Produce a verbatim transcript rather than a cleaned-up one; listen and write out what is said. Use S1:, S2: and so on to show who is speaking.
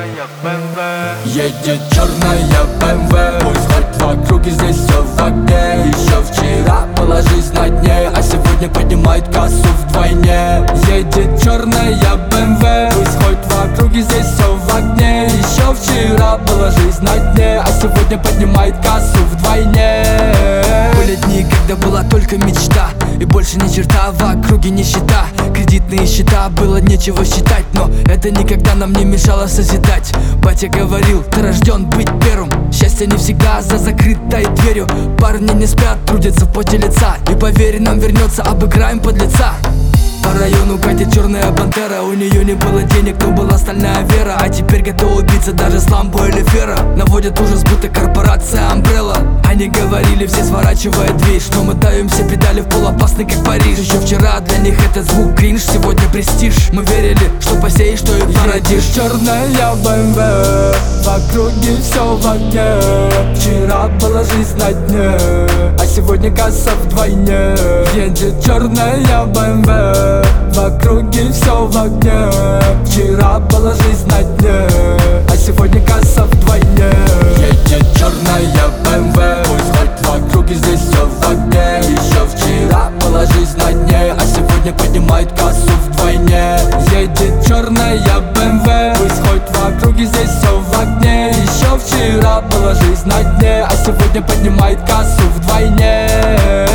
S1: черная БМВ.
S2: Едет черная БМВ, пусть хоть в округе, здесь все в огне. Еще вчера была жизнь на дне, а сегодня поднимает кассу вдвойне. Едет черная БМВ, пусть хоть в округе, здесь все в огне. Еще вчера была жизнь на дне, а сегодня поднимает кассу вдвойне.
S3: Были дни, когда была только мечта, и больше ни черта, в округе нищета. Кредитные счета, было нечего считать, но это никогда нам не мешало созидать. Батя говорил, ты рожден быть первым. Счастье не всегда за закрытой дверью. Парни не спят, трудятся в поте лица, и поверь, нам вернется, обыграем подлеца. По району катит черная пантера. У нее не было денег, но была стальная вера. А теперь готова убиться даже с ламбо или фера. Наводит ужас, будто корпорация Umbrella. Они говорили, все сворачивая дверь, что мы давим все педали в пол, опасный как Париж. Еще вчера для них этот звук кринж, сегодня престиж. Мы верили, что посеешь, что и породишь.
S2: Черная БМВ, в округе все в огне. Вчера была жизнь на дне, а сегодня касса вдвойне. Едет черная БМВ, в округе все в огне. Вчера была жизнь на дне, а сегодня касса вдвойне. Едет черная БМВ, пусть хоть в округе, здесь все в огне. Еще вчера была жизнь на дне, а сегодня поднимает кассу вдвойне. Едет черная БМВ, пусть хоть в округе, здесь все в огне. Еще вчера была жизнь на дне, а сегодня поднимает кассу вдвойне.